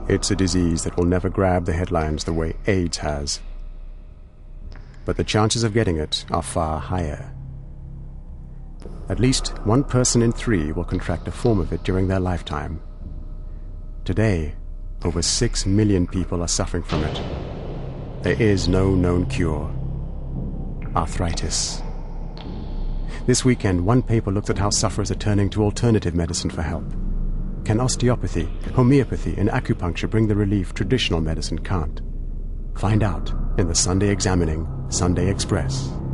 It's a disease that will never grab the headlines the way AIDS has. But the chances of getting it are far higher. At least 1 person in 3 will contract a form of it during their lifetime. Today, over 6 million people are suffering from it. There is no known cure. Arthritis. This weekend, one paper looked at how sufferers are turning to alternative medicine for help. Can osteopathy, homeopathy, and acupuncture bring the relief traditional medicine can't? Find out in the Sunday Examining Sunday Express.